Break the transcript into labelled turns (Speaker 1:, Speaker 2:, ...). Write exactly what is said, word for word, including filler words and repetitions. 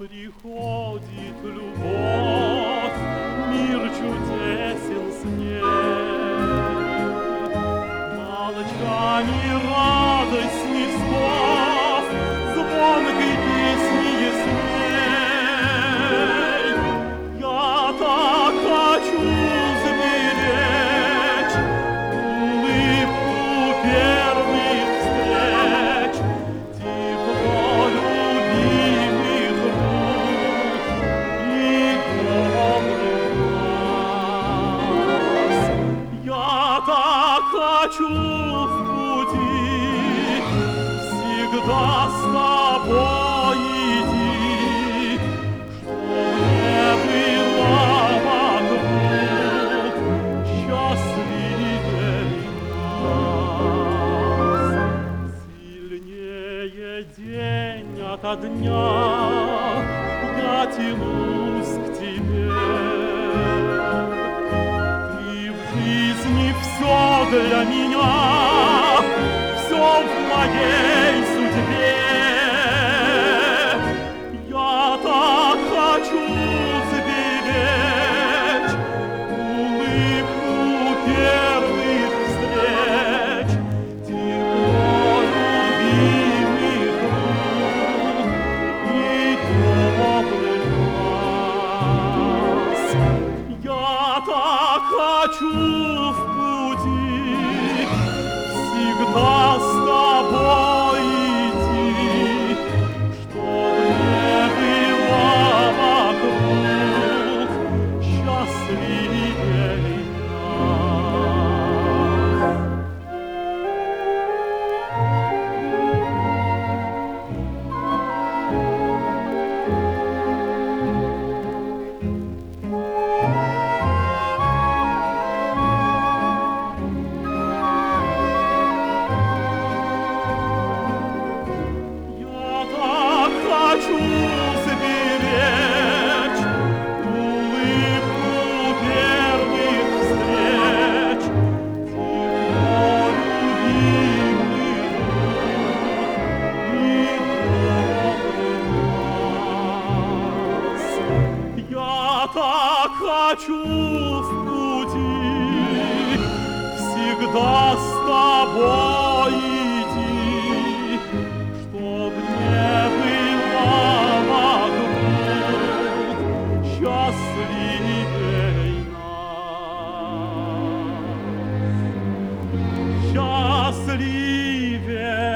Speaker 1: приходит любовь, мир чудесен с ней. Молчание, радость не слов, звонкой песни ясней. Я так хочу сберечь улыбку первых встреч, тепло любимых рук и добрых глаз. Я так хочу в пути всегда с тобой идти, чтоб не было вокруг счастливей нас. Сильнее день ото дня я тянусь к тебе. Ты в жизни все для меня, все в моей судьбе. Я так хочу сберечь улыбку первых встреч, тепло любимых рук и добрых глаз. Я так хочу в пути всегда с тобой идти, чтоб не было вокруг счастливей нас. Я так хочу сберечь улыбку первых встреч, тепло любимых рук и добрых глаз. Я так хочу в пути всегда с тобой идти, чтоб не было вокруг счастливей нас. Счастливей